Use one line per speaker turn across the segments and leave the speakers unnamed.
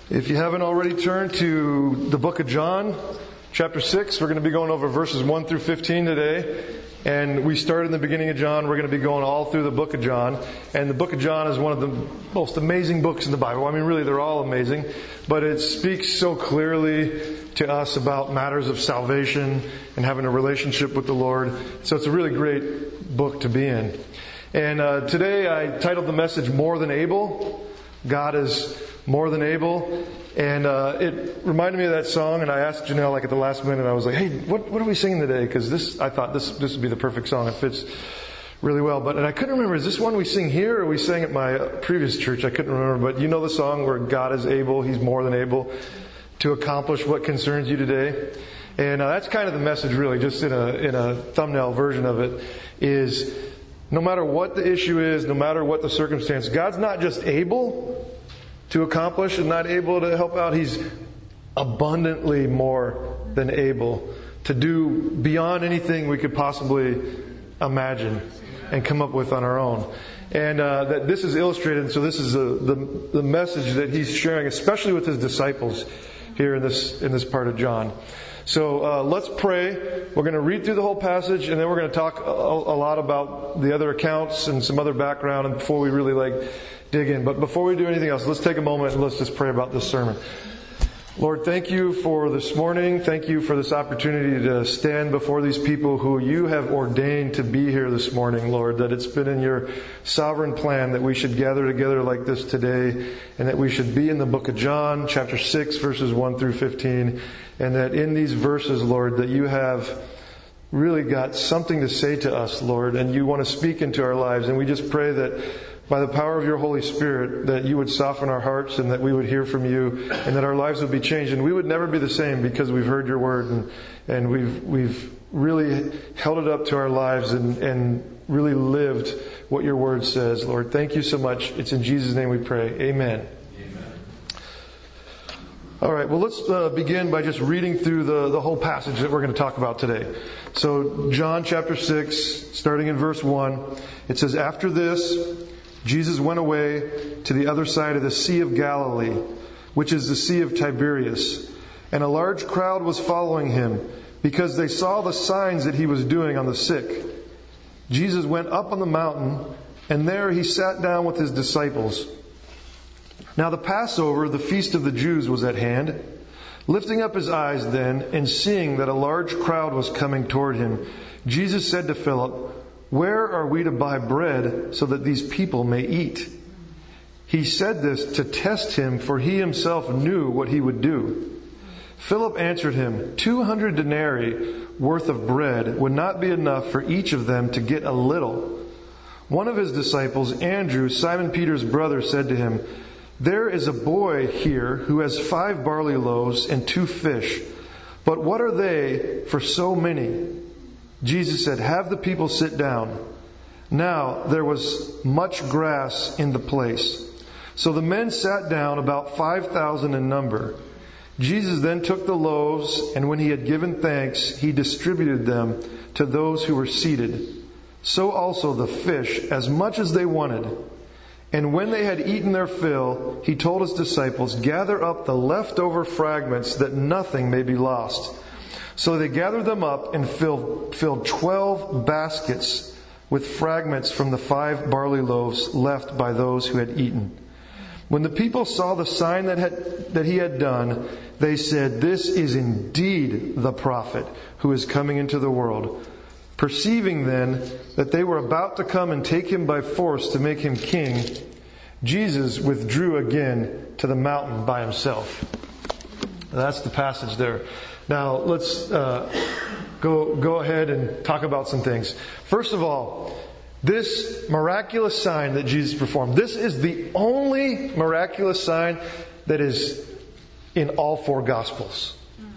If you haven't already turned to the book of John, chapter 6, we're going to be going over verses 1 through 15 today. And we started in the beginning of John. We're going to be going all through the book of John. And the book of John is one of the most amazing books in the Bible. I mean, really, they're all amazing. But it speaks so clearly to us about matters of salvation and having a relationship with the Lord. So it's a really great book to be in. And today I titled the message, More Than Able. God is more than able. And it reminded me of that song, and I asked Janelle at the last minute, I was like, hey, what are we singing today? Because I thought this would be the perfect song. It fits really well. And I couldn't remember, is this one we sing here or we sang at my previous church? I couldn't remember. But you know the song where God is able, He's more than able to accomplish what concerns you today. And that's kind of the message really, just in a thumbnail version of it, is no matter what the issue is, no matter what the circumstance, God's not just able to accomplish and not able to help out. He's abundantly more than able to do beyond anything we could possibly imagine and come up with on our own. And that this is illustrated, so this is the message that he's sharing, especially with his disciples here in this part of John. So let's pray. We're going to read through the whole passage, and then we're going to talk a lot about the other accounts and some other background, and before we really dig in. But before we do anything else, let's take a moment and let's just pray about this sermon. Lord, thank you for this morning. Thank you for this opportunity to stand before these people who you have ordained to be here this morning, Lord, that it's been in your sovereign plan that we should gather together like this today, and that we should be in the book of John, chapter 6, verses 1 through 15, and that in these verses, Lord, that you have really got something to say to us, Lord, and you want to speak into our lives. And we just pray that by the power of your Holy Spirit, that you would soften our hearts and that we would hear from you and that our lives would be changed. And we would never be the same because we've heard your word and we've really held it up to our lives and really lived what your word says. Lord, thank you so much. It's in Jesus' name we pray. Amen. All right, well, let's begin by just reading through the whole passage that we're going to talk about today. So, John chapter 6, starting in verse 1, it says, After this, Jesus went away to the other side of the Sea of Galilee, which is the Sea of Tiberias, and a large crowd was following him, because they saw the signs that he was doing on the sick. Jesus went up on the mountain, and there he sat down with his disciples. Now the Passover, the feast of the Jews, was at hand. Lifting up his eyes then, and seeing that a large crowd was coming toward him, Jesus said to Philip, Where are we to buy bread so that these people may eat? He said this to test him, for he himself knew what he would do. Philip answered him, 200 denarii worth of bread would not be enough for each of them to get a little. One of his disciples, Andrew, Simon Peter's brother, said to him, There is a boy here who has 5 barley loaves and 2 fish. But what are they for so many? Jesus said, Have the people sit down. Now there was much grass in the place. So the men sat down, about 5,000 in number. Jesus then took the loaves, and when he had given thanks, he distributed them to those who were seated. So also the fish, as much as they wanted. And when they had eaten their fill, he told his disciples, Gather up the leftover fragments, that nothing may be lost. So they gathered them up and filled 12 baskets with fragments from the 5 barley loaves left by those who had eaten. When the people saw the sign that he had done, they said, This is indeed the prophet who is coming into the world. Perceiving then that they were about to come and take him by force to make him king, Jesus withdrew again to the mountain by himself. That's the passage there. Now let's go ahead and talk about some things. First of all, this miraculous sign that Jesus performed, this is the only miraculous sign that is in all 4 Gospels.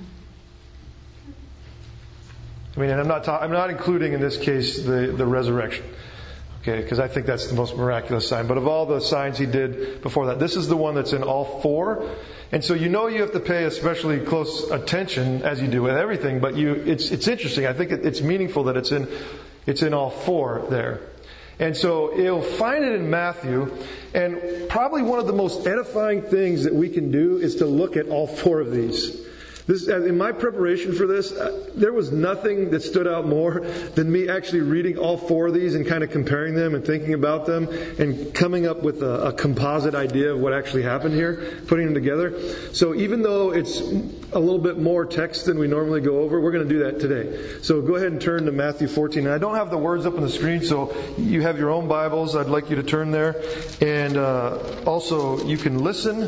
I mean, and I'm not including in this case the resurrection, okay? Because I think that's the most miraculous sign. But of all the signs he did before that, this is the one that's in all 4. And so you have to pay especially close attention, as you do with everything. But it's interesting. I think it's meaningful that it's in all 4 there. And so you'll find it in Matthew. And probably one of the most edifying things that we can do is to look at all four of these. In my preparation for this, there was nothing that stood out more than me actually reading all four of these and kind of comparing them and thinking about them and coming up with a composite idea of what actually happened here, putting them together. So even though it's a little bit more text than we normally go over, we're going to do that today. So go ahead and turn to Matthew 14. And I don't have the words up on the screen, so you have your own Bibles. I'd like you to turn there. And also, you can listen.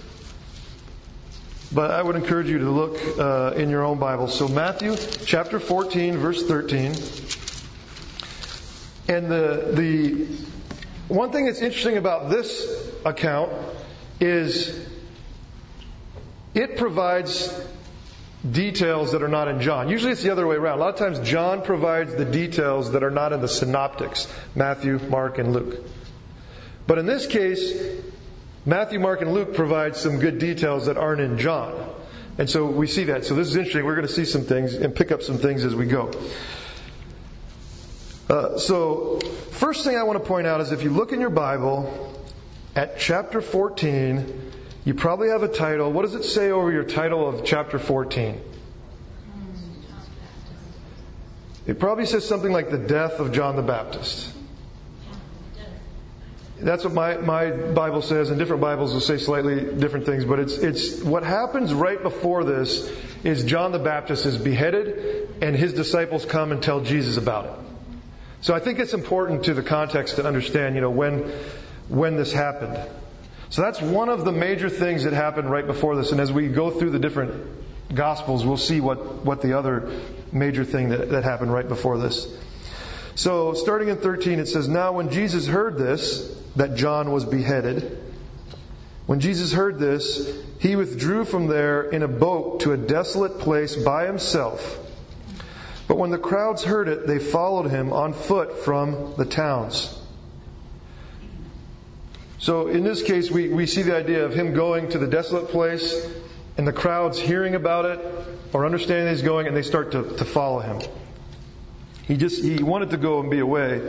But I would encourage you to look in your own Bible. So Matthew chapter 14, verse 13. And the one thing that's interesting about this account is it provides details that are not in John. Usually it's the other way around. A lot of times John provides the details that are not in the synoptics, Matthew, Mark, and Luke. But in this case, Matthew, Mark, and Luke provide some good details that aren't in John. And so we see that. So this is interesting. We're going to see some things and pick up some things as we go. So first thing I want to point out is if you look in your Bible at chapter 14, you probably have a title. What does it say over your title of chapter 14? It probably says something like the death of John the Baptist. That's what my Bible says, and different Bibles will say slightly different things, but it's what happens right before this is John the Baptist is beheaded and his disciples come and tell Jesus about it. So I think it's important to the context to understand, when this happened. So that's one of the major things that happened right before this, and as we go through the different Gospels, we'll see what the other major thing that happened right before this. So, starting in 13, it says, "Now when Jesus heard this, that John was beheaded, when Jesus heard this, he withdrew from there in a boat to a desolate place by himself. But when the crowds heard it, they followed him on foot from the towns." So, in this case, we see the idea of him going to the desolate place, and the crowds hearing about it, or understanding that he's going, and they start to follow him. He wanted to go and be away,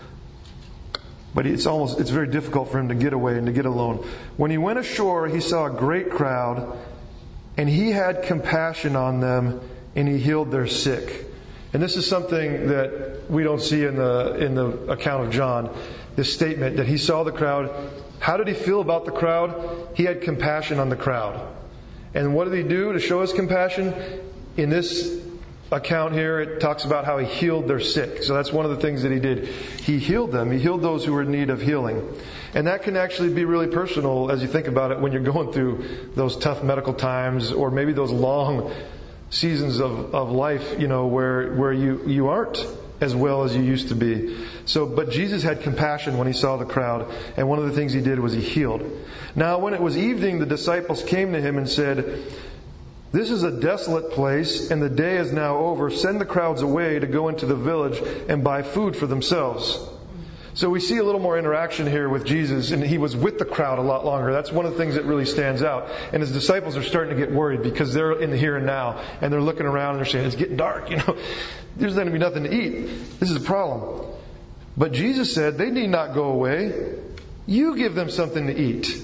but it's very difficult for him to get away and to get alone. When he went ashore, he saw a great crowd, and he had compassion on them, and he healed their sick. And this is something that we don't see in the account of John. This statement that he saw the crowd. How did he feel about the crowd? He had compassion on the crowd. And what did he do to show his compassion? In this account here, it talks about how he healed their sick. So that's one of the things that he did. He healed them. He healed those who were in need of healing. And that can actually be really personal as you think about it when you're going through those tough medical times, or maybe those long seasons of life, where you aren't as well as you used to be. But Jesus had compassion when he saw the crowd, and one of the things he did was he healed. Now when it was evening, the disciples came to him and said, "This is a desolate place, and the day is now over. Send the crowds away to go into the village and buy food for themselves." So we see a little more interaction here with Jesus, and he was with the crowd a lot longer. That's one of the things that really stands out. And his disciples are starting to get worried because they're in the here and now, and they're looking around and they're saying, "It's getting dark, There's going to be nothing to eat. This is a problem." But Jesus said, "They need not go away. You give them something to eat."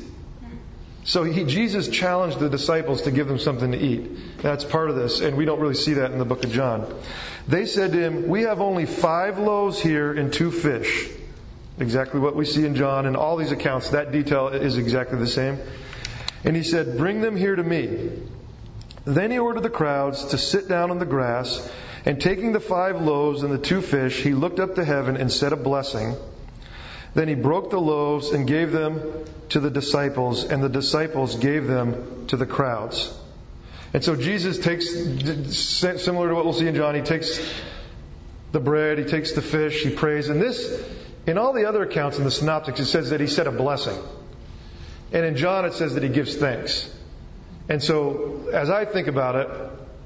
So Jesus challenged the disciples to give them something to eat. That's part of this, and we don't really see that in the book of John. They said to him, "We have only 5 loaves here and 2 fish." Exactly what we see in John and all these accounts. That detail is exactly the same. And he said, "Bring them here to me." Then he ordered the crowds to sit down on the grass, and taking the 5 loaves and the 2 fish, he looked up to heaven and said a blessing. Then he broke the loaves and gave them to the disciples, and the disciples gave them to the crowds. And so Jesus takes, similar to what we'll see in John, he takes the bread, he takes the fish, he prays. And this, in all the other accounts in the synoptics, it says that he said a blessing. And in John it says that he gives thanks. And so, as I think about it,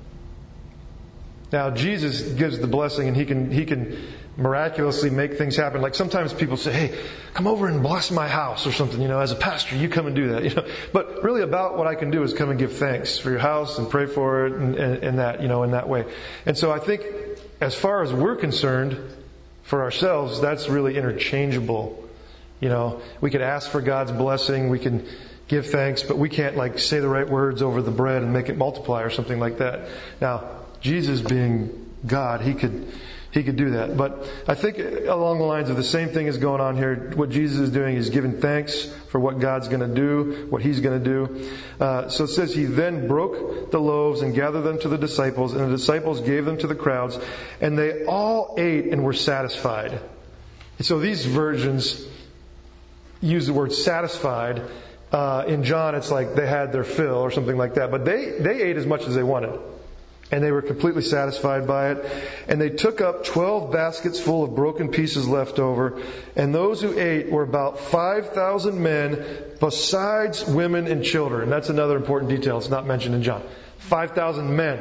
now Jesus gives the blessing, and he can miraculously make things happen. Like sometimes people say, "Hey, come over and bless my house," or something, as a pastor, you come and do that, But really about what I can do is come and give thanks for your house and pray for it and that, in that way. And so I think as far as we're concerned, For ourselves, that's really interchangeable. We could ask for God's blessing, we can give thanks, but we can't say the right words over the bread and make it multiply or something like that. Now, Jesus being God, He could do that. But I think along the lines of the same thing is going on here. What Jesus is doing is giving thanks for what God's going to do, what He's going to do. So it says He then broke the loaves and gathered them to the disciples, and the disciples gave them to the crowds, and they all ate and were satisfied. So these versions use the word satisfied. In John, it's like they had their fill or something like that. But they ate as much as they wanted. And they were completely satisfied by it. And they took up 12 baskets full of broken pieces left over. And those who ate were about 5,000 men, besides women and children. That's another important detail. It's not mentioned in John. 5,000 men.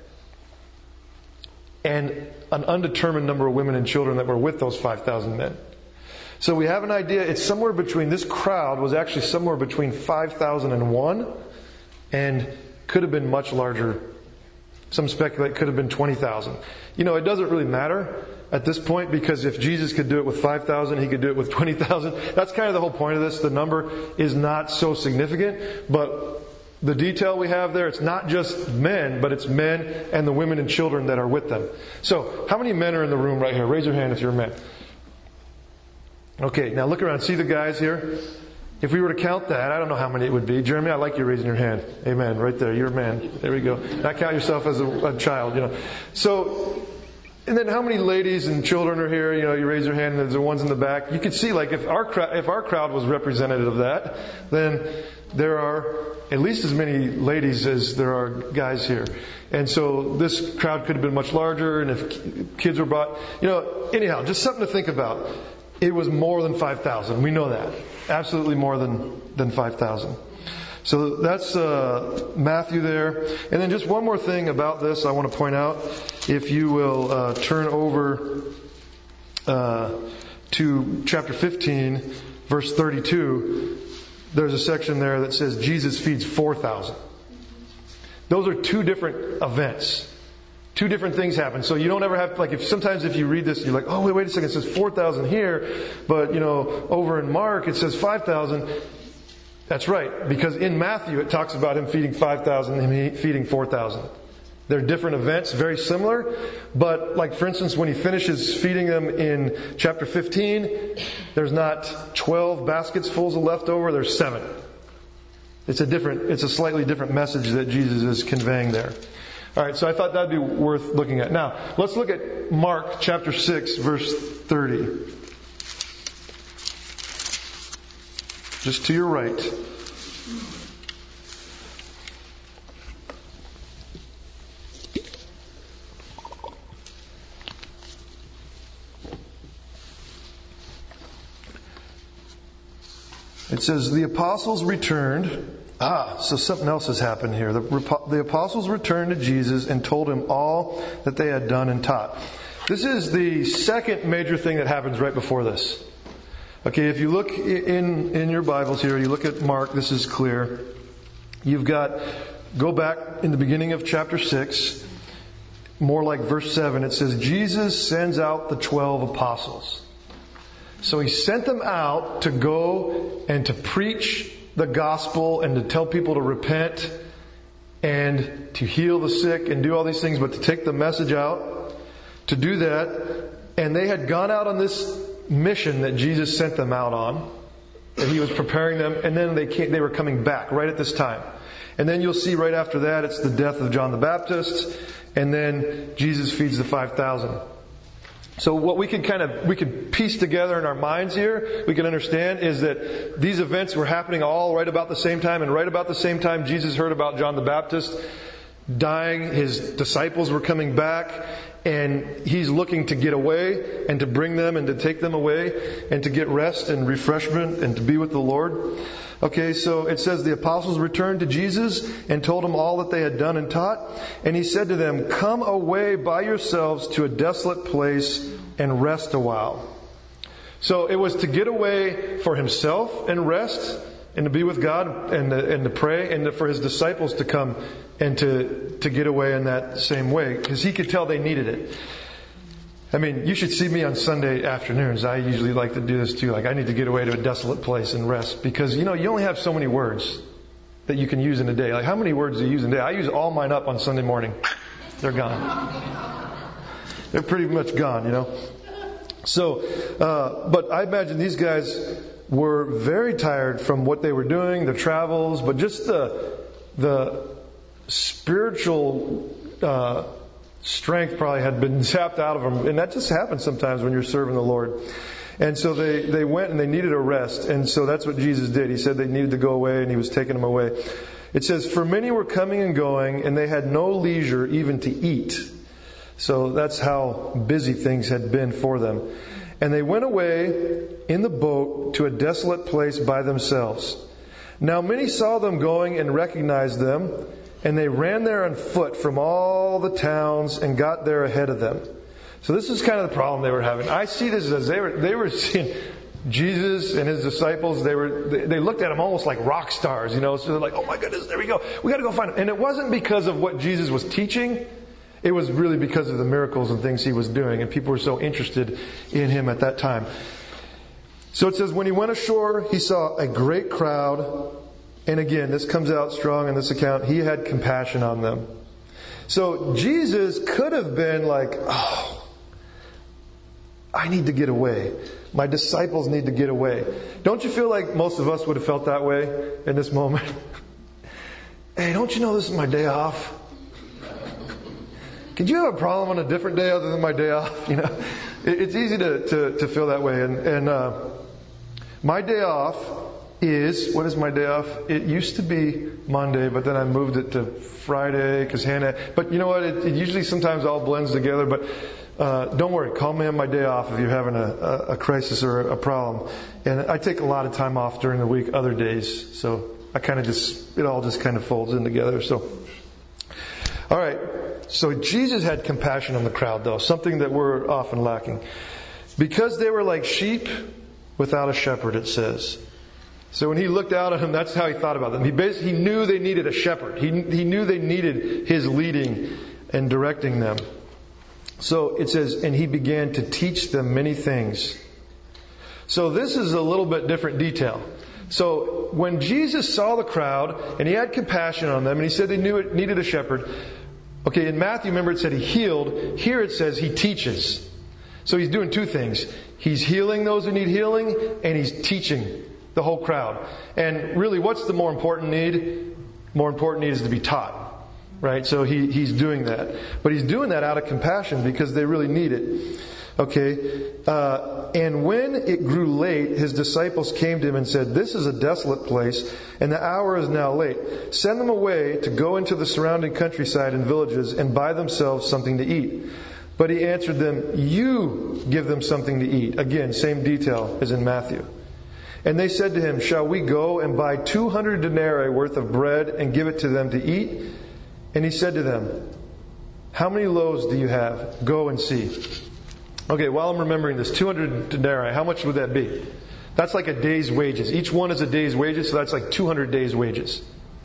And an undetermined number of women and children that were with those 5,000 men. So we have an idea. It's somewhere between, this crowd was actually somewhere between 5,001 and could have been much larger. Some speculate could have been 20,000. It doesn't really matter at this point, because if Jesus could do it with 5,000, He could do it with 20,000. That's kind of the whole point of this. The number is not so significant, but the detail we have there, it's not just men, but it's men and the women and children that are with them. So, how many men are in the room right here? Raise your hand if you're a man. Okay, now look around. See the guys here? If we were to count that, I don't know how many it would be. Jeremy, I like you raising your hand. Amen. Right there. You're a man. There we go. Not count yourself as a child, So, and then how many ladies and children are here? You raise your hand and there's the ones in the back. You can see, if our crowd was representative of that, then there are at least as many ladies as there are guys here. And so this crowd could have been much larger, and if kids were brought, anyhow, just something to think about. It was more than 5,000. We know that. Absolutely more than 5,000. So that's Matthew there. And then just one more thing about this I want to point out. If you will turn over to chapter 15, verse 32, there's a section there that says Jesus feeds 4,000. Those are two different events. Two different things happen. So you don't ever have, sometimes if you read this, you're like, oh, wait a second, it says 4,000 here, but, over in Mark it says 5,000. That's right, because in Matthew it talks about Him feeding 5,000 and Him feeding 4,000. They're different events, very similar, but for instance, when He finishes feeding them in chapter 15, there's not 12 baskets full of leftover, there's 7. It's a slightly different message that Jesus is conveying there. All right, so I thought that'd be worth looking at. Now, let's look at Mark chapter 6, verse 30. Just to your right. It says, the apostles returned. So something else has happened here. The apostles returned to Jesus and told Him all that they had done and taught. This is the second major thing that happens right before this. Okay, if you look in your Bibles here, you look at Mark, this is clear. Go back in the beginning of chapter 6, more like verse 7, it says, Jesus sends out the 12 apostles. So He sent them out to go and to preach the gospel and to tell people to repent and to heal the sick and do all these things, but to take the message out, to do that. And they had gone out on this mission that Jesus sent them out on, that He was preparing them, and then they were coming back right at this time. And then you'll see right after that, it's the death of John the Baptist, and then Jesus feeds the 5,000. So what we can piece together in our minds here, we can understand, is that these events were happening all right about the same time, and right about the same time Jesus heard about John the Baptist dying, His disciples were coming back, and He's looking to get away and to bring them and to take them away and to get rest and refreshment and to be with the Lord. Okay, so it says the apostles returned to Jesus and told Him all that they had done and taught. And He said to them, come away by yourselves to a desolate place and rest a while. So it was to get away for Himself and rest and to be with God and to pray, and for His disciples to come and to get away in that same way, because He could tell they needed it. I mean, you should see me on Sunday afternoons. I usually like to do this too. Like, I need to get away to a desolate place and rest because, you only have so many words that you can use in a day. Like, how many words do you use in a day? I use all mine up on Sunday morning. They're gone. They're pretty much gone, So, but I imagine these guys were very tired from what they were doing, their travels, but just the spiritual strength probably had been zapped out of them. And that just happens sometimes when you're serving the Lord. And so they went and they needed a rest. And so that's what Jesus did. He said they needed to go away and He was taking them away. It says, for many were coming and going and they had no leisure even to eat. So that's how busy things had been for them. And they went away in the boat to a desolate place by themselves. Now many saw them going and recognized them. And they ran there on foot from all the towns and got there ahead of them. So this is kind of the problem they were having. I see this as they were seeing Jesus and His disciples. They looked at Him almost like rock stars, So they're like, oh my goodness, there we go. We got to go find Him. And it wasn't because of what Jesus was teaching. It was really because of the miracles and things He was doing. And people were so interested in Him at that time. So it says, when He went ashore, He saw a great crowd. And again, this comes out strong in this account. He had compassion on them. So Jesus could have been like, oh, I need to get away. My disciples need to get away. Don't you feel like most of us would have felt that way in this moment? Hey, don't you know this is my day off? Could you have a problem on a different day other than my day off? It's easy to feel that way. And my day off what is my day off? It used to be Monday, but then I moved it to Friday because Hannah. But you know what? It usually sometimes all blends together. But don't worry, call me on my day off if you're having a crisis or a problem. And I take a lot of time off during the week, other days. So I it all just kind of folds in together. So, all right. So Jesus had compassion on the crowd, though, something that we're often lacking, because they were like sheep without a shepherd. It says. So when He looked out at them, that's how He thought about them. He knew they needed a shepherd. He knew they needed His leading and directing them. So it says, and He began to teach them many things. So this is a little bit different detail. So when Jesus saw the crowd and He had compassion on them and He said they needed a shepherd. Okay, in Matthew, remember it said He healed. Here it says He teaches. So He's doing two things. He's healing those who need healing and He's teaching the whole crowd. And really, what's the more important need? More important need is to be taught. Right? So He's doing that. But He's doing that out of compassion because they really need it. Okay. And when it grew late, His disciples came to Him and said, this is a desolate place, and the hour is now late. Send them away to go into the surrounding countryside and villages and buy themselves something to eat. But He answered them, you give them something to eat. Again, same detail as in Matthew. And they said to Him, shall we go and buy 200 denarii worth of bread and give it to them to eat? And He said to them, how many loaves do you have? Go and see. Okay, while I'm remembering this, 200 denarii, how much would that be? That's like a day's wages. Each one is a day's wages, so that's like 200 days' wages.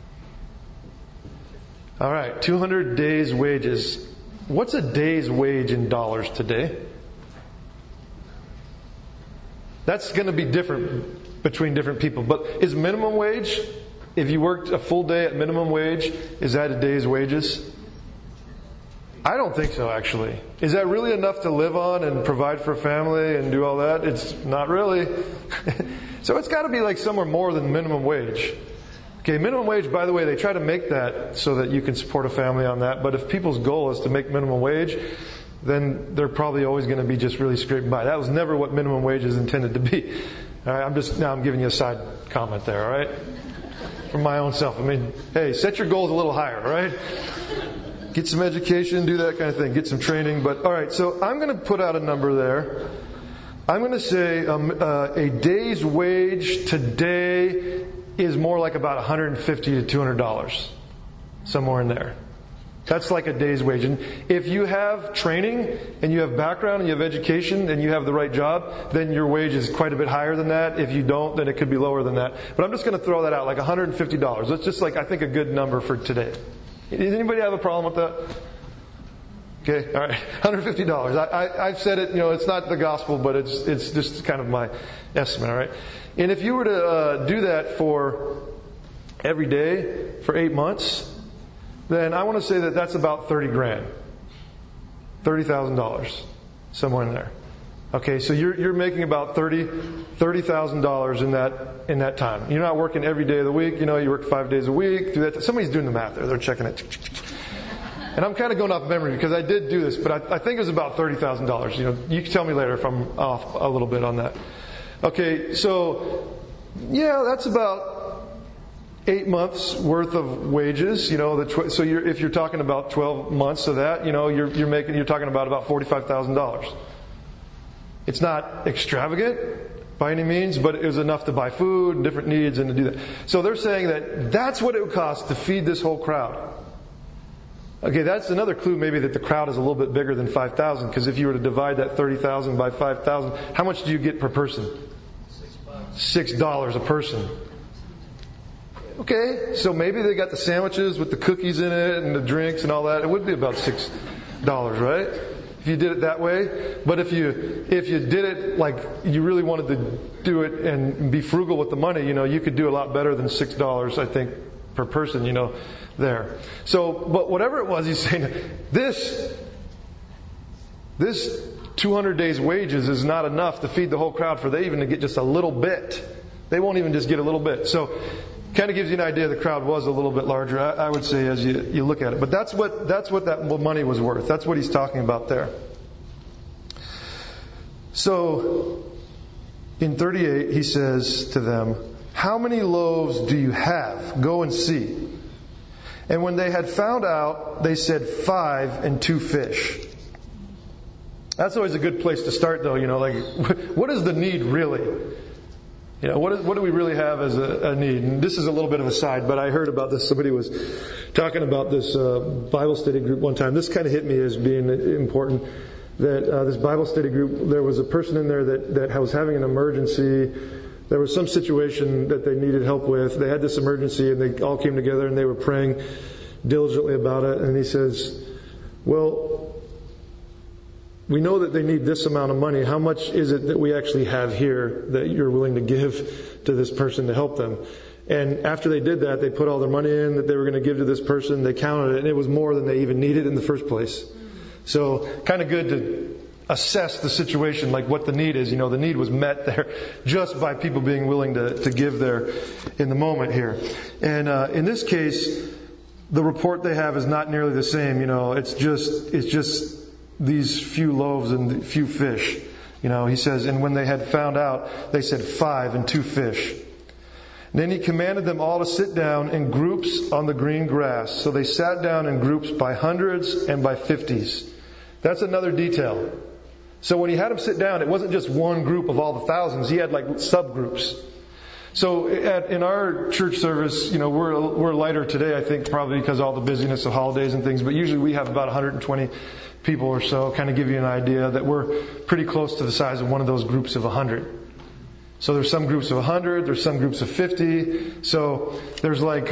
All right, 200 days' wages. What's a day's wage in dollars today? That's going to be different between different people. But is minimum wage, if you worked a full day at minimum wage, is that a day's wages? I don't think so, actually. Is that really enough to live on and provide for a family and do all that? It's not really. So it's got to be like somewhere more than minimum wage. Okay, minimum wage, by the way, they try to make that so that you can support a family on that. But if people's goal is to make minimum wage, then they're probably always going to be just really scraping by. That was never what minimum wage is intended to be. All right, I'm giving you a side comment there, all right? From my own self. I mean, hey, set your goals a little higher, all right? Get some education, do that kind of thing. Get some training. But all right, so I'm going to put out a number there. I'm going to say a day's wage today is more like about $150 to $200, somewhere in there. That's like a day's wage. And if you have training and you have background and you have education and you have the right job, then your wage is quite a bit higher than that. If you don't, then it could be lower than that. But I'm just going to throw that out, like $150. That's just like, I think, a good number for today. Does anybody have a problem with that? Okay, all right, $150. I've said it, it's not the gospel, but it's just kind of my estimate, all right? And if you were to do that for every day for 8 months, then I want to say that that's about $30,000. $30,000, somewhere in there. Okay, so you're making about $30,000 in that time. You're not working every day of the week. You work 5 days a week. Somebody's doing the math there. They're checking it. And I'm kind of going off memory because I did do this, but I think it was about $30,000. You can tell me later if I'm off a little bit on that. Okay, so yeah, that's about 8 months worth of wages. So if you're talking about 12 months of that, you're talking about $45,000. It's not extravagant by any means, but it was enough to buy food and different needs and to do that. So they're saying that that's what it would cost to feed this whole crowd. Okay, that's another clue maybe that the crowd is a little bit bigger than 5,000, because if you were to divide that 30,000 by 5,000, how much do you get per person? $6 a person. Okay, so maybe they got the sandwiches with the cookies in it and the drinks and all that. It would be about $6, right? If you did it that way. But if you did it like you really wanted to do it and be frugal with the money, you could do a lot better than $6, I think, per person, there. So, but whatever it was, he's saying, this 200 days wages is not enough to feed the whole crowd for they even to get just a little bit. They won't even just get a little bit. So, kind of gives you an idea the crowd was a little bit larger, I would say, as you look at it. But that's what that money was worth. That's what he's talking about there. So, in 38, he says to them, "How many loaves do you have? Go and see." And when they had found out, they said 5 and 2 fish. That's always a good place to start, though. What is the need really? What do we really have as a need? And this is a little bit of a side, but I heard about this. Somebody was talking about this Bible study group one time. This kind of hit me as being important. That this Bible study group, there was a person in there that was having an emergency. There was some situation that they needed help with. They had this emergency, and they all came together, and they were praying diligently about it. And he says, "Well, we know that they need this amount of money. How much is it that we actually have here that you're willing to give to this person to help them?" And after they did that, they put all their money in that they were going to give to this person. They counted it, and it was more than they even needed in the first place. So kind of good to assess the situation, like what the need is. The need was met there just by people being willing to give there in the moment here. And in this case, the report they have is not nearly the same. It's just these few loaves and few fish. He says, and when they had found out, they said 5 and 2 fish. And then he commanded them all to sit down in groups on the green grass. So they sat down in groups by hundreds and by 50s. That's another detail. So when he had them sit down, it wasn't just one group of all the thousands. He had like subgroups. So in our church service, we're lighter today, I think, probably because of all the busyness of holidays and things. But usually we have about 120 people or so. Kind of give you an idea that we're pretty close to the size of one of those groups of 100. So there's some groups of 100, there's some groups of 50. So there's like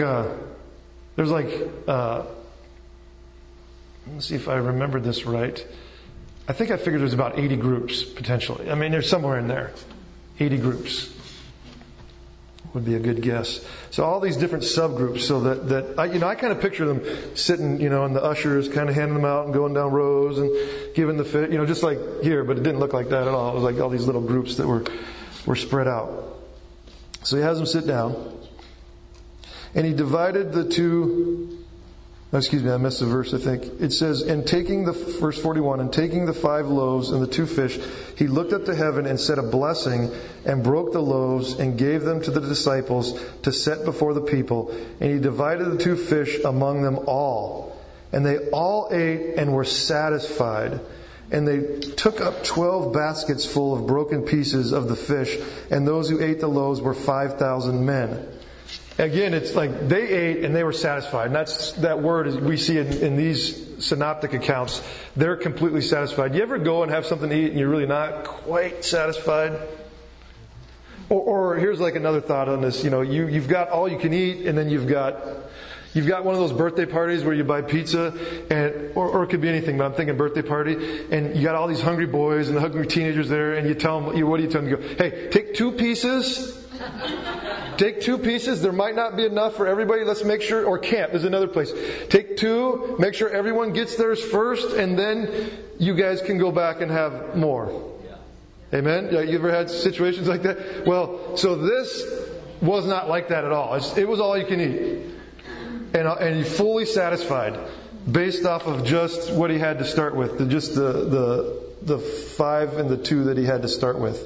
let's see if I remember this right. I think I figured there's about 80 groups potentially. I mean, there's somewhere in there. 80 groups would be a good guess. So all these different subgroups, so that I kind of picture them sitting, and the ushers kind of handing them out and going down rows and giving the fit, just like here, but it didn't look like that at all. It was like all these little groups that were spread out. So he has them sit down, and he divided the two. Excuse me, I missed a verse, I think. It says, verse 41, and taking the 5 loaves and the 2 fish, he looked up to heaven and said a blessing and broke the loaves and gave them to the disciples to set before the people. And he divided the 2 fish among them all. And they all ate and were satisfied. And they took up 12 baskets full of broken pieces of the fish. And those who ate the loaves were 5,000 men. Again, it's like they ate and they were satisfied. And that word we see in these synoptic accounts. They're completely satisfied. You ever go and have something to eat and you're really not quite satisfied? Or here's like another thought on this. You've got all you can eat, and then you've got You've got one of those birthday parties where you buy pizza, or it could be anything, but I'm thinking birthday party, and you got all these hungry boys and the hungry teenagers there, and you tell them, what do you tell them? You go, hey, take 2 pieces. Take 2 pieces. There might not be enough for everybody. Let's make sure, or camp is another place. Take 2, make sure everyone gets theirs first, and then you guys can go back and have more. Amen? You ever had situations like that? Well, so this was not like that at all. It was all you can eat. And you're fully satisfied based off of just what he had to start with. Just the 5 and the 2 that he had to start with.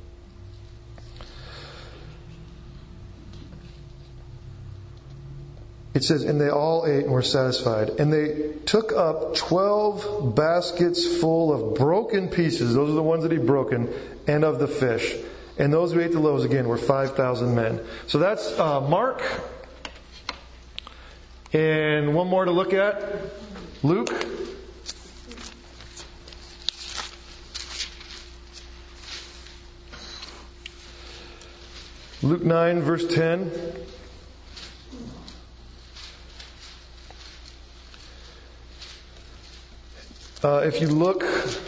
It says, and they all ate and were satisfied. And they took up 12 baskets full of broken pieces. Those are the ones that he'd broken. And of the fish. And those who ate the loaves, again, were 5,000 men. So that's Mark. And one more to look at. Luke. Luke 9, verse 10. If you look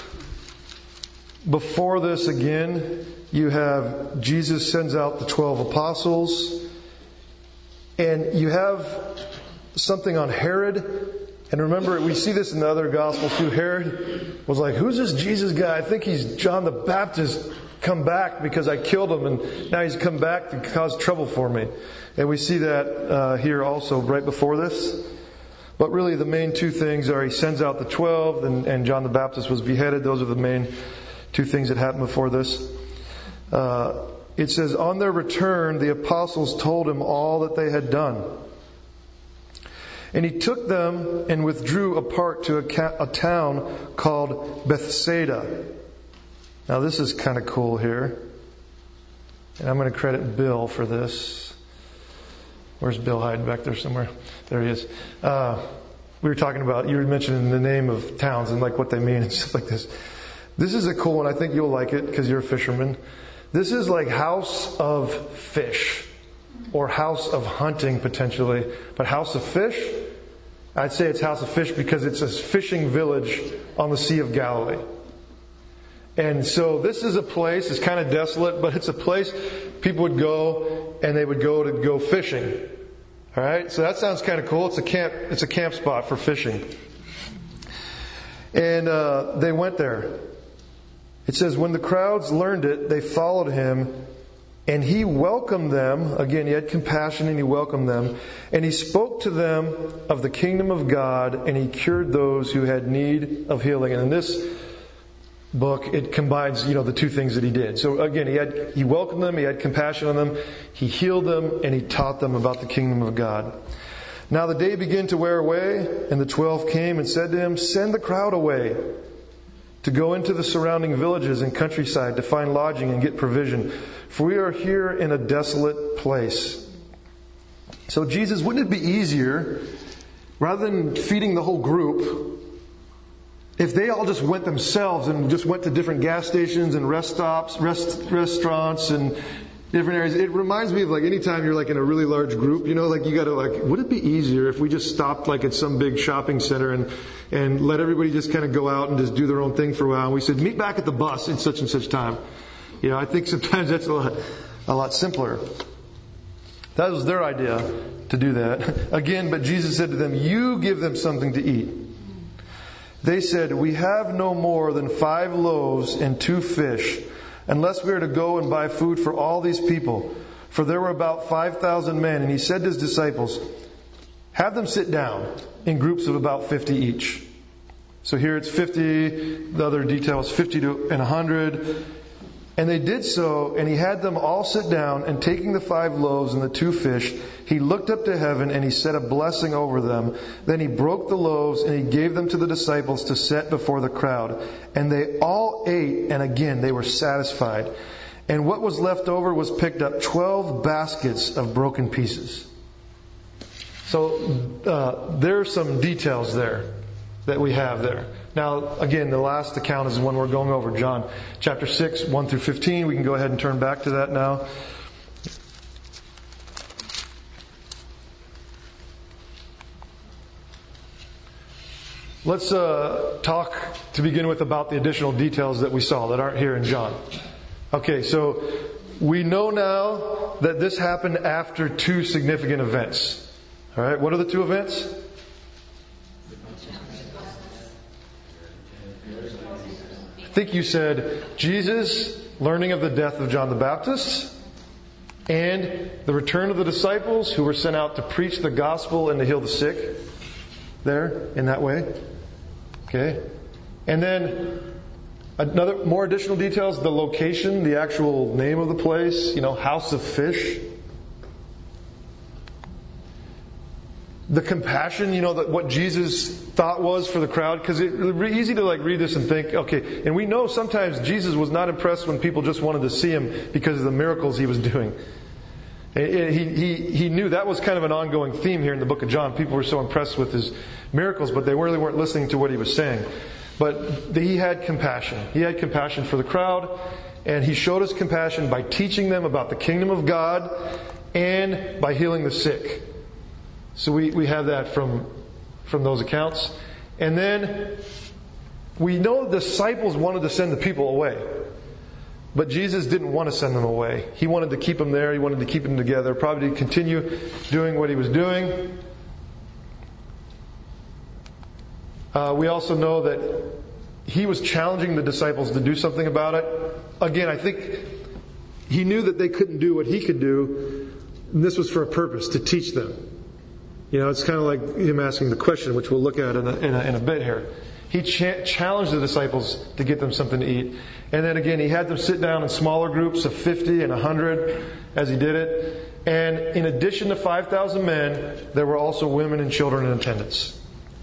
before this again, you have Jesus sends out the 12 apostles, and you have something on Herod. And remember, we see this in the other Gospels too. Herod was like, who's this Jesus guy? I think he's John the Baptist come back because I killed him, and now he's come back to cause trouble for me. And we see that here also right before this. But really the main 2 things are he sends out the 12 and John the Baptist was beheaded. Those are the main 2 things that happened before this. It says, on their return, the apostles told him all that they had done. And he took them and withdrew apart to a town called Bethsaida. Now this is kind of cool here. And I'm going to credit Bill for this. Where's Bill hiding back there somewhere? There he is. We were talking about, you were mentioning the name of towns and like what they mean and stuff like this. This is a cool one. I think you'll like it because you're a fisherman. This is like house of fish or house of hunting potentially. But house of fish, I'd say it's house of fish because it's a fishing village on the Sea of Galilee. And so this is a place, it's kind of desolate, but it's a place people would go and they would go fishing. All right, so that sounds kind of cool. It's a camp spot for fishing. And they went there. It says, when the crowds learned it, they followed him, and he welcomed them. Again, he had compassion and he welcomed them. And he spoke to them of the kingdom of God, and he cured those who had need of healing. And in this book, it combines, the 2 things that he did. So again, he welcomed them, he had compassion on them, he healed them, and he taught them about the kingdom of God. Now the day began to wear away, and the 12 came and said to him, send the crowd away to go into the surrounding villages and countryside to find lodging and get provision, for we are here in a desolate place. So Jesus, wouldn't it be easier, rather than feeding the whole group, if they all just went themselves and just went to different gas stations and restaurants and different areas? It reminds me of like anytime you're like in a really large group, like you got to like, would it be easier if we just stopped like at some big shopping center and let everybody just kind of go out and just do their own thing for a while? And we said, meet back at the bus in such and such time. I think sometimes that's a lot simpler. That was their idea to do that. Again, but Jesus said to them, you give them something to eat. They said, we have no more than 5 loaves and 2 fish, unless we are to go and buy food for all these people. For there were about 5,000 men. And he said to his disciples, have them sit down in groups of about 50 each. So here it's 50. The other detail is 50 and 100. And they did so, and he had them all sit down, and taking the 5 loaves and the 2 fish, he looked up to heaven and he said a blessing over them. Then he broke the loaves and he gave them to the disciples to set before the crowd. And they all ate, and again they were satisfied. And what was left over was picked up 12 baskets of broken pieces. So there's some details there that we have there. Now, again, the last account is the one we're going over, John chapter 6, 1 through 15. We can go ahead and turn back to that now. Let's talk to begin with about the additional details that we saw that aren't here in John. Okay, so we know now that this happened after two significant events. All right, what are the two events? I think you said Jesus learning of the death of John the Baptist and the return of the disciples who were sent out to preach the gospel and to heal the sick. There, in that way. Okay. And then more additional details, the location, the actual name of the place, House of Fish. The compassion, what Jesus thought was for the crowd, because it's easy to read this and think, okay, and we know sometimes Jesus was not impressed when people just wanted to see him because of the miracles he was doing. He knew that was kind of an ongoing theme here in the book of John. People were so impressed with his miracles, but they really weren't listening to what he was saying. But he had compassion. He had compassion for the crowd, and he showed us compassion by teaching them about the kingdom of God and by healing the sick. So we have that from those accounts. And then we know the disciples wanted to send the people away. But Jesus didn't want to send them away. He wanted to keep them there. He wanted to keep them together. Probably to continue doing what he was doing. We also know that he was challenging the disciples to do something about it. Again, I think he knew that they couldn't do what he could do. And this was for a purpose, to teach them. It's kind of like him asking the question, which we'll look at in a bit here. He challenged the disciples to get them something to eat. And then again, he had them sit down in smaller groups of 50 and 100 as he did it. And in addition to 5,000 men, there were also women and children in attendance.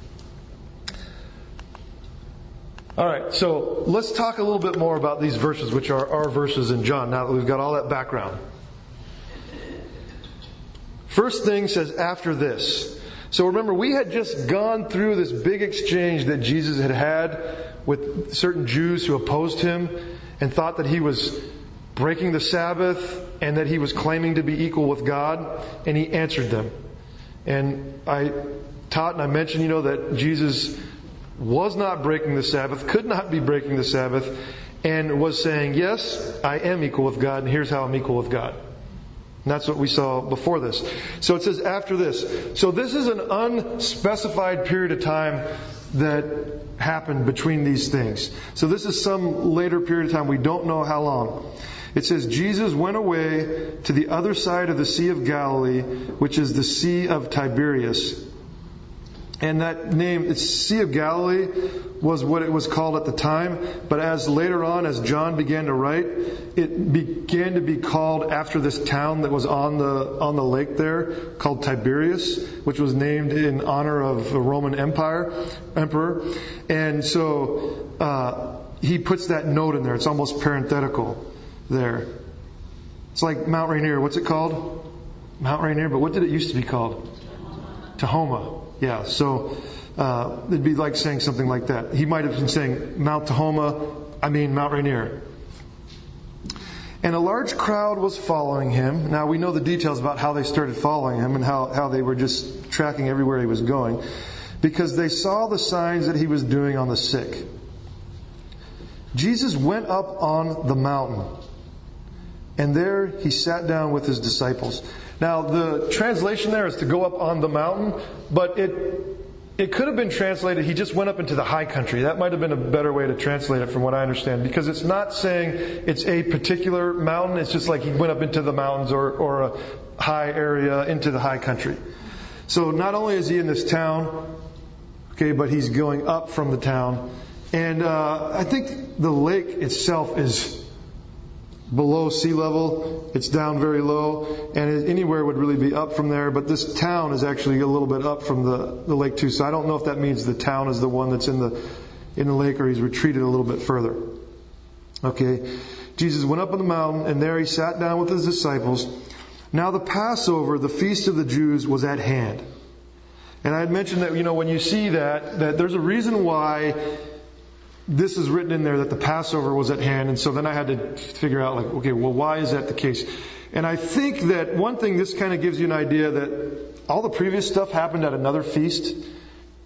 All right, so let's talk a little bit more about these verses, which are our verses in John, now that we've got all that background. First thing says, after this. So remember, we had just gone through this big exchange that Jesus had with certain Jews who opposed him and thought that he was breaking the Sabbath and that he was claiming to be equal with God, and he answered them. And I taught and I mentioned, that Jesus was not breaking the Sabbath, could not be breaking the Sabbath, and was saying, yes, I am equal with God, and here's how I'm equal with God. And that's what we saw before this. So it says after this. So this is an unspecified period of time that happened between these things. So this is some later period of time. We don't know how long. It says, Jesus went away to the other side of the Sea of Galilee, which is the Sea of Tiberias. And that name, it's Sea of Galilee, was what it was called at the time. But as later on, as John began to write, it began to be called after this town that was on the lake there, called Tiberias, which was named in honor of the Roman emperor. And so he puts that note in there. It's almost parenthetical there. It's like Mount Rainier. What's it called? Mount Rainier. But what did it used to be called? Tahoma. Yeah, so it'd be like saying something like that. He might have been saying Mount Mount Rainier. And a large crowd was following him. Now we know the details about how they started following him and how they were just tracking everywhere he was going, because they saw the signs that he was doing on the sick. Jesus went up on the mountain, and there he sat down with his disciples. Now, the translation there is to go up on the mountain, but it could have been translated, he just went up into the high country. That might have been a better way to translate it from what I understand, because it's not saying it's a particular mountain. It's just like he went up into the mountains or a high area into the high country. So not only is he in this town, okay, but he's going up from the town. And I think the lake itself is below sea level. It's down very low, and anywhere would really be up from there. But this town is actually a little bit up from the lake too. So I don't know if that means the town is the one that's in the lake, or he's retreated a little bit further. Okay, Jesus went up on the mountain, and there he sat down with his disciples. Now the Passover, the feast of the Jews, was at hand. And I had mentioned that when you see that there's a reason why this is written in there, that the Passover was at hand. And so then I had to figure out, why is that the case? And I think that one thing, this kind of gives you an idea that all the previous stuff happened at another feast.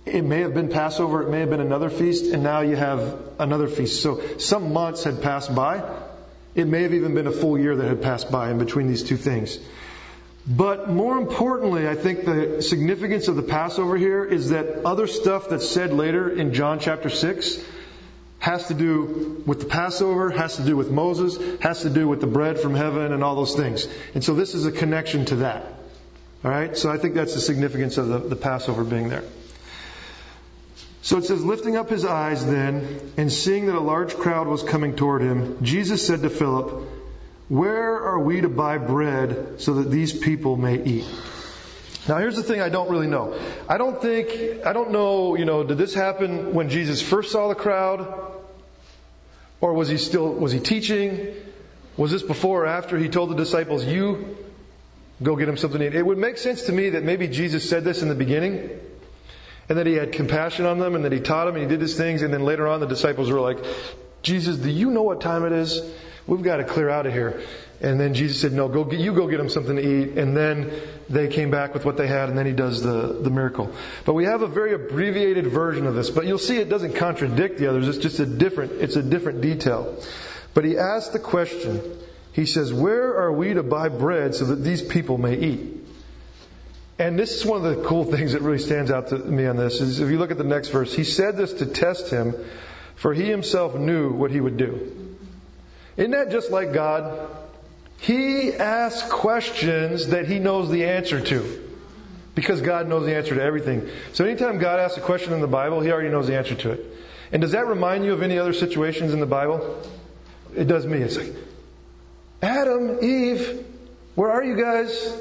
It may have been Passover, it may have been another feast, and now you have another feast. So some months had passed by. It may have even been a full year that had passed by in between these two things. But more importantly, I think the significance of the Passover here is that other stuff that's said later in John chapter 6 has to do with the Passover, has to do with Moses, has to do with the bread from heaven and all those things. And so this is a connection to that. All right? So I think that's the significance of the Passover being there. So it says, lifting up his eyes then, and seeing that a large crowd was coming toward him, Jesus said to Philip, "Where are we to buy bread so that these people may eat?" Now here's the thing I don't really know. I don't know, did this happen when Jesus first saw the crowd? Or was he teaching? Was this before or after he told the disciples, "You go get him something to eat"? It would make sense to me that maybe Jesus said this in the beginning, and that he had compassion on them, and that he taught them, and he did his things, and then later on the disciples were like, "Jesus, do you know what time it is? We've got to clear out of here." And then Jesus said, "No, go get them something to eat." And then they came back with what they had, and then he does the miracle. But we have a very abbreviated version of this. But you'll see it doesn't contradict the others. It's just a different detail. But he asked the question. He says, "Where are we to buy bread so that these people may eat?" And this is one of the cool things that really stands out to me on this, is if you look at the next verse, he said this to test him, for he himself knew what he would do. Isn't that just like God? He asks questions that he knows the answer to, because God knows the answer to everything. So anytime God asks a question in the Bible, he already knows the answer to it. And does that remind you of any other situations in the Bible? It does me. It's like, Adam, Eve, where are you guys?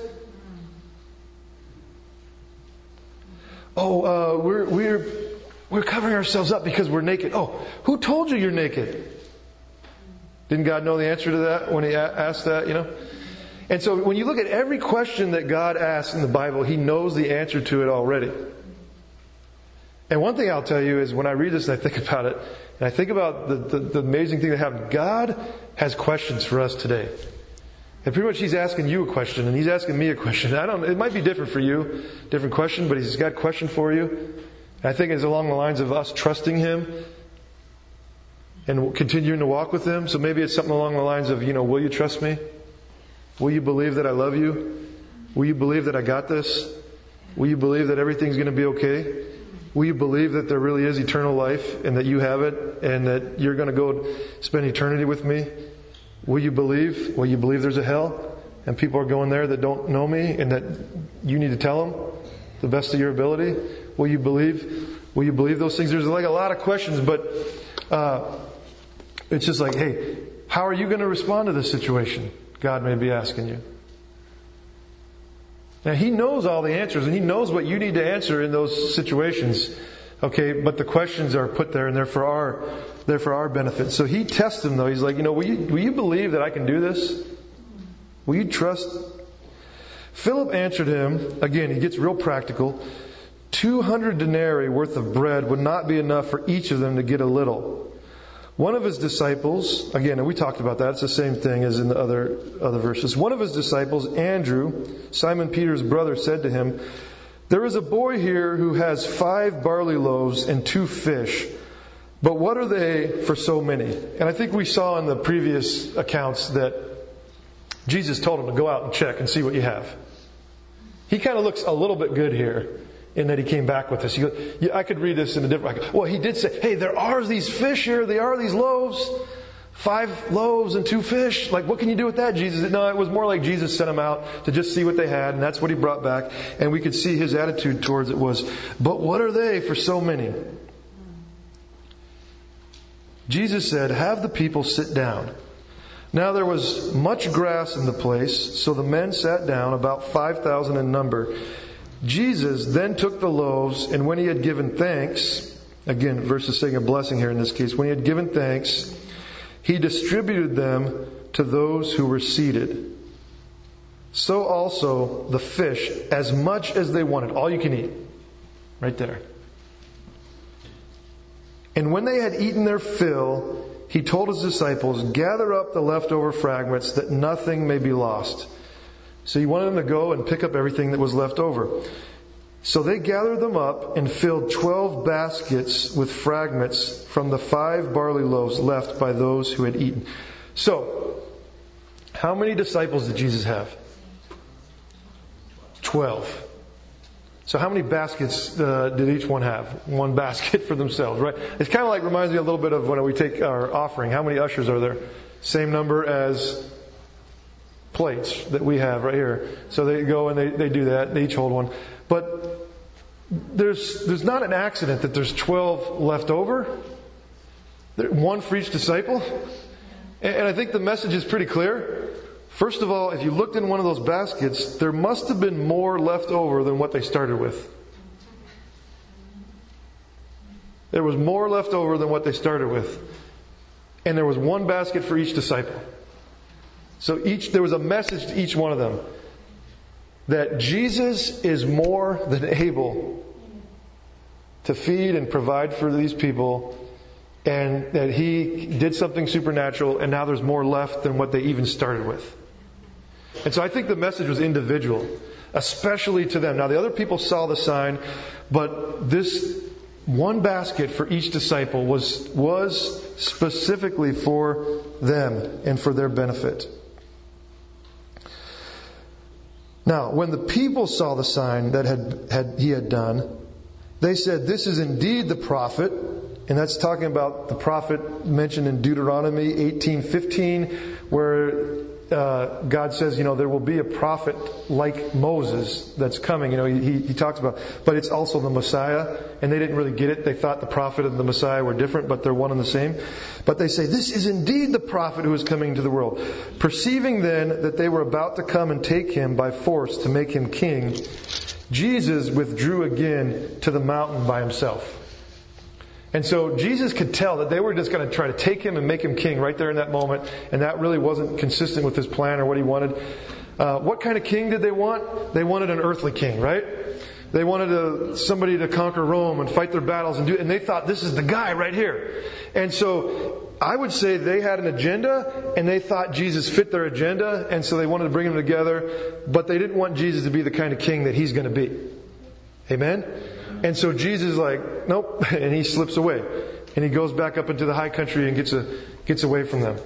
Oh, we're covering ourselves up because we're naked. Oh, who told you you're naked? Didn't God know the answer to that when he asked that, And so when you look at every question that God asks in the Bible, he knows the answer to it already. And one thing I'll tell you is when I read this and I think about it, and I think about the amazing thing that happened, God has questions for us today. And pretty much he's asking you a question, and he's asking me a question. It might be different for you, different question, but he's got a question for you. And I think it's along the lines of us trusting him and continuing to walk with him. So maybe it's something along the lines of, will you trust me? Will you believe that I love you? Will you believe that I got this? Will you believe that everything's going to be okay? Will you believe that there really is eternal life and that you have it and that you're going to go spend eternity with me? Will you believe? Will you believe there's a hell and people are going there that don't know me and that you need to tell them the best of your ability? Will you believe? Will you believe those things? There's like a lot of questions, but it's just like, hey, how are you going to respond to this situation? God may be asking you. Now, he knows all the answers, and he knows what you need to answer in those situations. Okay, but the questions are put there, and they're for our benefit. So he tests them, though. He's like, will you believe that I can do this? Will you trust? Philip answered him. Again, he gets real practical. 200 denarii worth of bread would not be enough for each of them to get a little. One of his disciples, again, and we talked about that, it's the same thing as in the other verses. One of his disciples, Andrew, Simon Peter's brother, said to him, "There is a boy here who has 5 barley loaves and 2 fish, but what are they for so many?" And I think we saw in the previous accounts that Jesus told him to go out and check and see what you have. He kind of looks a little bit good here in that he came back with this. I could read this in a different... Well, he did say, hey, there are these fish here. There are these loaves. 5 loaves and 2 fish. Like, what can you do with that, Jesus? No, it was more like Jesus sent them out to just see what they had, and that's what he brought back. And we could see his attitude towards it was, but what are they for so many? Jesus said, "Have the people sit down." Now there was much grass in the place, so the men sat down, about 5,000 in number. Jesus then took the loaves, and when he had given thanks, again, verses saying a blessing here in this case, when he had given thanks, he distributed them to those who were seated. So also the fish, as much as they wanted, all you can eat. Right there. And when they had eaten their fill, he told his disciples, "Gather up the leftover fragments that nothing may be lost." So he wanted them to go and pick up everything that was left over. So they gathered them up and filled 12 baskets with fragments from the 5 barley loaves left by those who had eaten. So, how many disciples did Jesus have? 12. So how many baskets did each one have? One basket for themselves, right? It's kind of like, reminds me a little bit of when we take our offering. How many ushers are there? Same number as plates that we have right here. So they go and they do that. They each hold one. But there's not an accident that there's 12 left over. One for each disciple. And I think the message is pretty clear. First of all, if you looked in one of those baskets, there must have been more left over than what they started with. There was more left over than what they started with. And there was one basket for each disciple. So there was a message to each one of them that Jesus is more than able to feed and provide for these people, and that He did something supernatural, and now there's more left than what they even started with. And so I think the message was individual, especially to them. Now the other people saw the sign, but this one basket for each disciple was specifically for them and for their benefit. Now, when the people saw the sign that he had done, they said, "This is indeed the prophet." And that's talking about the prophet mentioned in Deuteronomy 18:15, where God says, there will be a prophet like Moses that's coming. He talks about, but it's also the Messiah. And they didn't really get it. They thought the prophet and the Messiah were different, but they're one and the same. But they say, "This is indeed the prophet who is coming into the world." Perceiving then that they were about to come and take him by force to make him king, Jesus withdrew again to the mountain by himself. And so Jesus could tell that they were just going to try to take him and make him king right there in that moment. And that really wasn't consistent with his plan or what he wanted. What kind of king did they want? They wanted an earthly king, right? They wanted somebody to conquer Rome and fight their battles and they thought, this is the guy right here. And so I would say they had an agenda, and they thought Jesus fit their agenda, and so they wanted to bring him together, but they didn't want Jesus to be the kind of king that he's going to be. Amen? And so Jesus is like, nope, and he slips away. And he goes back up into the high country and gets away from them.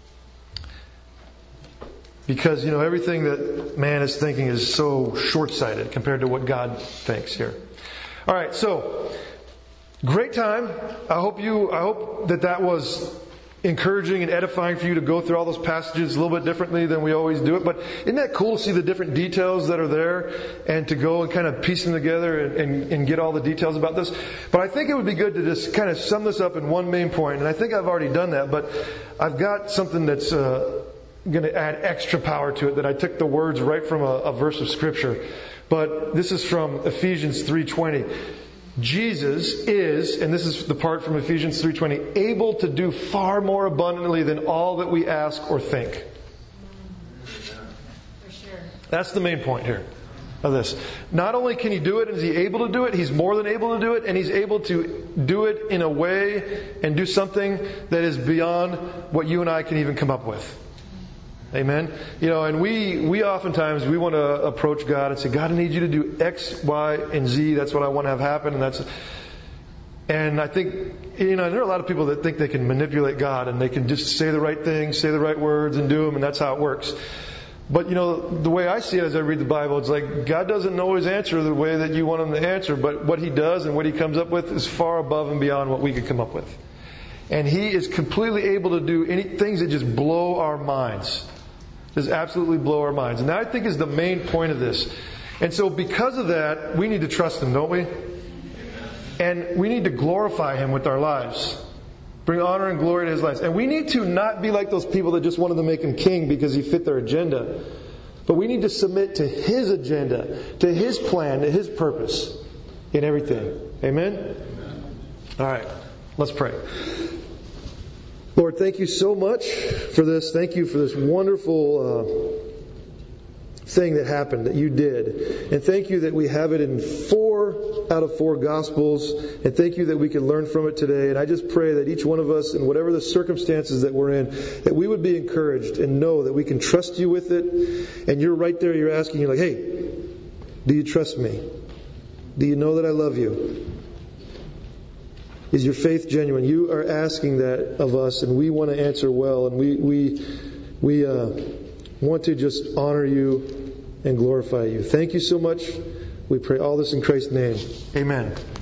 Because, everything that man is thinking is so short-sighted compared to what God thinks here. All right, so great time. I hope that was encouraging and edifying for you to go through all those passages a little bit differently than we always do it. But isn't that cool to see the different details that are there and to go and kind of piece them together and get all the details about this? But I think it would be good to just kind of sum this up in one main point. And I think I've already done that, but I've got something that's going to add extra power to it, that I took the words right from a verse of Scripture. But this is from Ephesians 3:20. Jesus is, and this is the part from Ephesians 3:20, able to do far more abundantly than all that we ask or think.
For sure.
That's the main point here of this. Not only can He do it, and is He able to do it, He's more than able to do it, and He's able to do it in a way and do something that is beyond what you and I can even come up with. Amen. And we oftentimes we want to approach God and say, "God, I need you to do X, Y, and Z. That's what I want to have happen." And I think, there are a lot of people that think they can manipulate God and they can just say the right things, say the right words, and do them, and that's how it works. But the way I see it as I read the Bible, it's like God doesn't always answer the way that you want Him to answer, but what He does and what He comes up with is far above and beyond what we could come up with. And He is completely able to do things that just blow our minds. Just absolutely blow our minds. And that, I think, is the main point of this. And so because of that, we need to trust Him, don't we? And we need to glorify Him with our lives. Bring honor and glory to His lives. And we need to not be like those people that just wanted to make Him king because He fit their agenda. But we need to submit to His agenda, to His plan, to His purpose in everything. Amen? All right. Let's pray. Lord, thank you so much for this. Thank you for this wonderful thing that happened, that you did. And thank you that we have it in 4 out of 4 Gospels. And thank you that we can learn from it today. And I just pray that each one of us, in whatever the circumstances that we're in, that we would be encouraged and know that we can trust you with it. And you're right there, you're asking, you're like, "Hey, do you trust me?" Do you know that I love you? Is your faith genuine? You are asking that of us, and we want to answer well, and we want to just honor you and glorify you. Thank you so much. We pray all this in Christ's name. Amen.